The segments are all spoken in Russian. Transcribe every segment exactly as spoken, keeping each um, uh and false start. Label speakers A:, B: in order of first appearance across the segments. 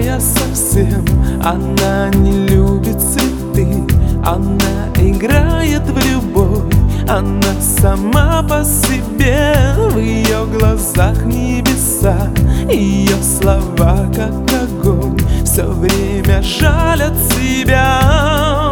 A: другая совсем. Она не любит цветы, она играет в любовь. Она сама по себе, в ее глазах небеса. Ее слова как огонь, все время жалят себя.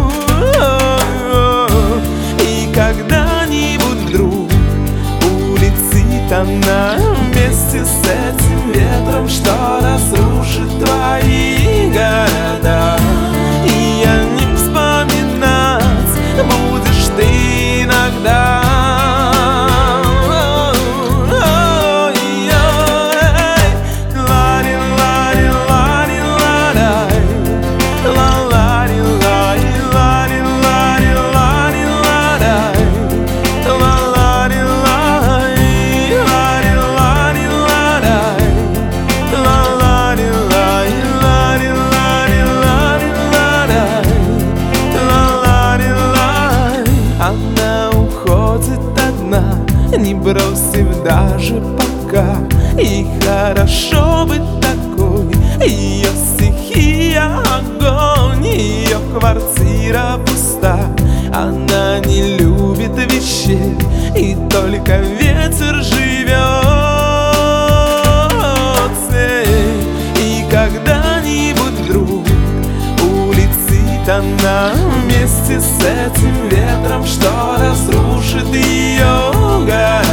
A: И когда-нибудь вдруг улетит она вместе с этим ветром, что разрушит твои города. И о них вспоминать будешь ты иногда. Она уходит одна, не бросив даже пока. И хорошо быть такой, ее стихия огонь, ее квартира пуста. Она не любит вещей, и только ветер живет с ней. И когда-нибудь вдруг улетит она вместе с этим ветром, что разрушит ее город.